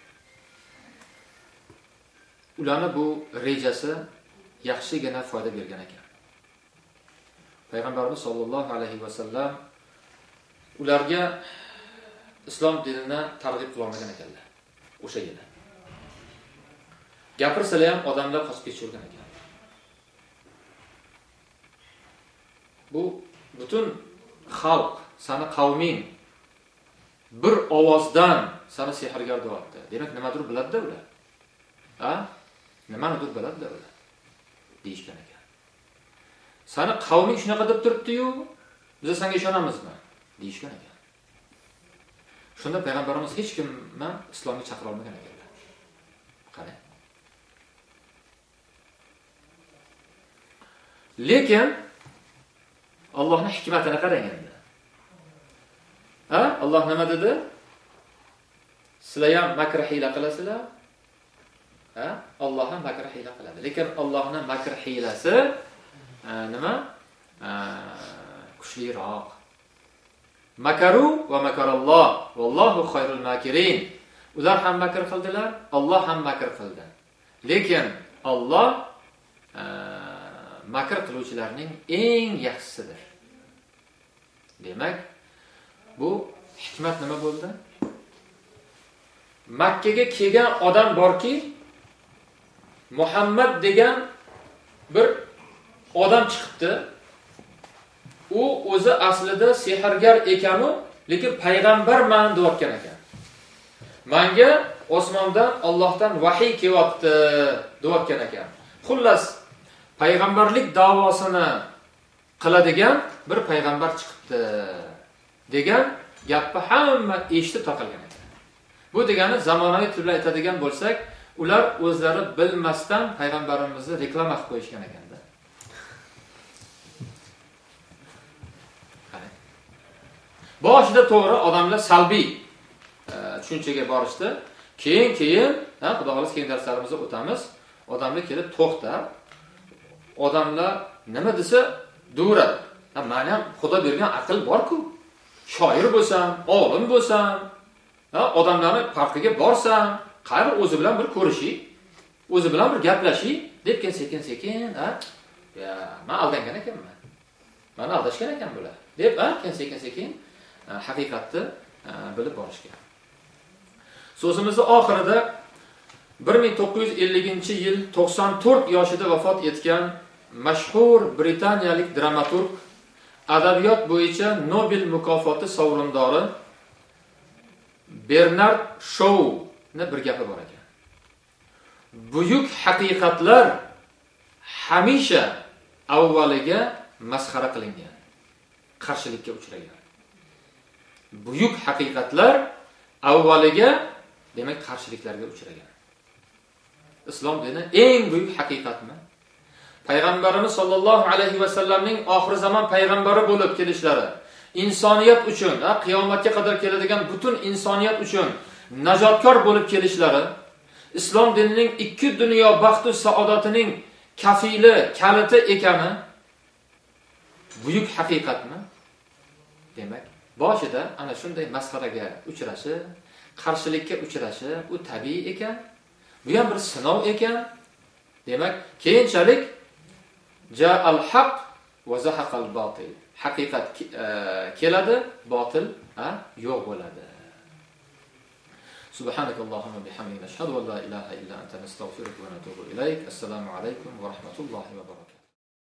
Ularning bu rejasi yaxshigina foyda bergan ekan. Payg'ambarimiz sollallohu alayhi va sallam ularga islom dinini targ'ib qila olmagan ekanlar. O'sha yili. Gapirsalar ham odamlar qochib ketishgan ekan. Bu butun xalq, sani qavming bir ovozdan sani sehrgar deyapti. Demak, nimadir biladi-da ular. Nimanidir biladi-da ular. Deyishgan ekan. Sani qavming shunaqa deb turibdi-yu, biz senga ishonamizmi? Deyishgan ekan. Shunda payg'ambarimiz hech kimni islomga chaqira olmagan ekanlar. Qarang. Lekin Allohning hikmatini qarang endi. Alloh nima dedi? Sizlar ham makr hiyla qilasizlar. Alloh ham makr hiyla qiladi. Lekin Allohning makr hiylasi nima? Kuchliroq. Makaru va makaralloh vallohu khayrul makirin. Ular ham makr qildilar, Alloh ham makr qildi. Lekin Alloh makr qiluvchilarning eng yaxshisidir. Demak, bu hikmat nima bo'ldi? Makkaga kelgan odam borki, Muhammad degan bir odam chiqibdi. U o'zi aslida sehrgar ekanu, lekin payg'ambarman deyotgan ekan. Menga osmondan Allohdan vahiy kelyapti deyotgan ekan. Xullas, payg'ambarlik da'vosini qiladigan bir payg'ambar chiqibdi degan gapni hamma eshitib taqilgan ekan. Bu degani zamonaviy tilda aytadigan bo'lsak, ular o'zlari bilmasdan payg'ambarimizni reklama qilib qo'yishgan ekanda. Qarang. Boshida to'g'ri odamlar salbiy tushunchaga borishdi. Keyin, xudo xolos keyin darslarimizda o'tamiz. Odamlar kelib to'xta. Odamlar nima desa, duradi. Men ham Xudo bergan aql bor-ku. Shoir bo'lsam, olim bo'lsam, odamlarning farqiga borsam, qayri o'zi bilan bir ko'rishi, o'zi bilan bir gaplashi, deb sekin-sekin, men aldangan ekanman. Meni aldashgan ekan bular. Deb, sekin-sekin haqiqatni bilib borishgan. So'zimizning oxirida 1950-yil 94 yoshida vafot etgan mashhur britaniyalik dramaturg, adabiyot bo'yicha Nobel mukofoti sovrindori Bernard Shaw'ning bir gapi bor ekan. Buyuk haqiqatlar hamisha avvaliga masxara qilingan, qarshilikka uchragan. Buyuk haqiqatlar avvaliga, demak, qarshiliklarga uchragan. Islom dini eng buyuk haqiqatmi? Payg'ambarimiz sollallohu alayhi va sallamning oxir zamon payg'ambari bo'lib kelishlari, insoniyat uchun, qiyomatga qadar keladigan butun insoniyat uchun najotkor bo'lib kelishlari, islom dinining ikki dunyo baxtu saodatining kafili, kaliti ekani buyuk haqiqatmi? Demak, boshida ana shunday masxaraga uchrashi, qarshilikka uchrashi u tabiiy ekan. Bu ham bir sinov ekan. Demak, keyinchalik ja'al haq va zahaqal batil. Haqiqat keladi, botil yo'q bo'ladi. Subhanakallahumma bihamdika nashhadu an la ilaha illa anta nastaghfiruka va natubu ilayk. Assalomu alaykum va rahmatullohi va barakatuh.